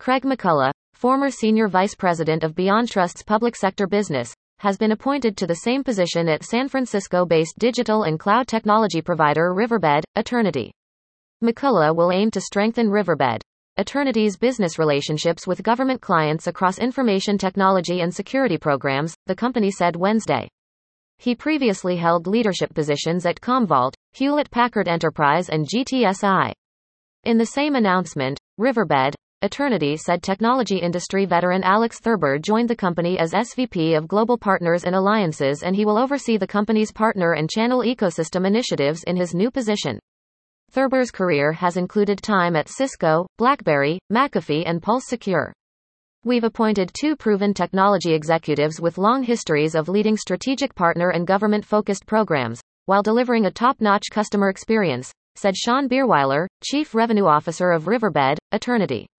Craig McCullough, former senior vice president of BeyondTrust's public sector business, has been appointed to the same position at San Francisco-based digital and cloud technology provider Riverbed, Eternity. McCullough will aim to strengthen Riverbed, Eternity's business relationships with government clients across information technology and security programs, the company said Wednesday. He previously held leadership positions at Commvault, Hewlett-Packard Enterprise and GTSI. In the same announcement, Riverbed, Eternity said technology industry veteran Alex Thurber joined the company as SVP of Global Partners and Alliances, and he will oversee the company's partner and channel ecosystem initiatives in his new position. Thurber's career has included time at Cisco, BlackBerry, McAfee and Pulse Secure. We've appointed two proven technology executives with long histories of leading strategic partner and government-focused programs, while delivering a top-notch customer experience, said Sean Bierweiler, Chief Revenue Officer of Riverbed, Eternity.